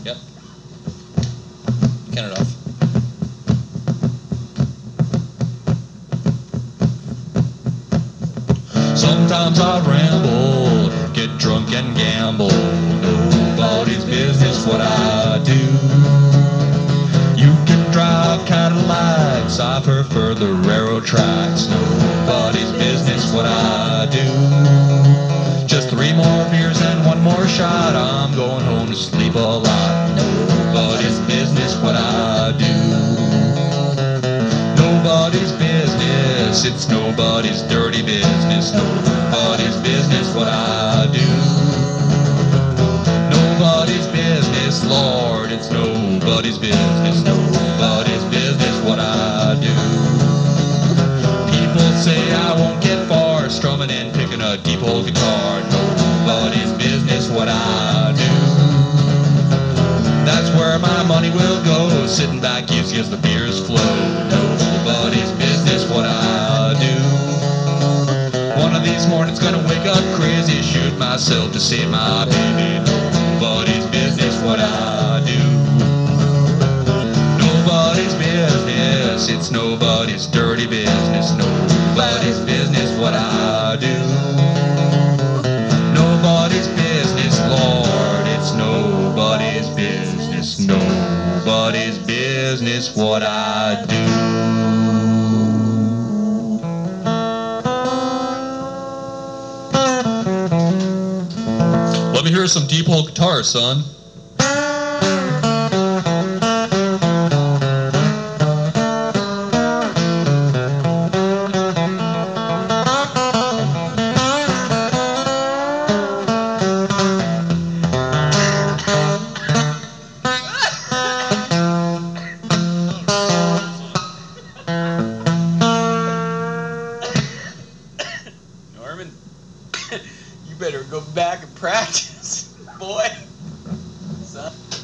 Yep. Count it off. Sometimes I ramble, get drunk and gamble. Nobody's business what I do. You can drive Cadillacs, I prefer the railroad tracks. Nobody's business what I do. Just 3 more beers and 1 more shot, I'm going home to sleep a lot. Nobody's business what I do. Nobody's business, it's nobody's dirty business. Nobody's business what I do. Nobody's business, Lord, it's nobody's business. Nobody's business what I do. People say I won't get far strumming and picking a deep old guitar. Nobody's business what I do. That's where my money will go, sitting back easy as the beers flow. Nobody's business what I do. One of these mornings gonna wake up crazy, shoot myself to save my baby. Nobody's business what I do. Nobody's business, it's nobody's dirty business. Nobody's business what I do. Nobody's business, Lord, it's nobody's business. Nobody's business what I do. Let me hear some deep old guitar, son. Norman, you better go back and practice, boy. Son.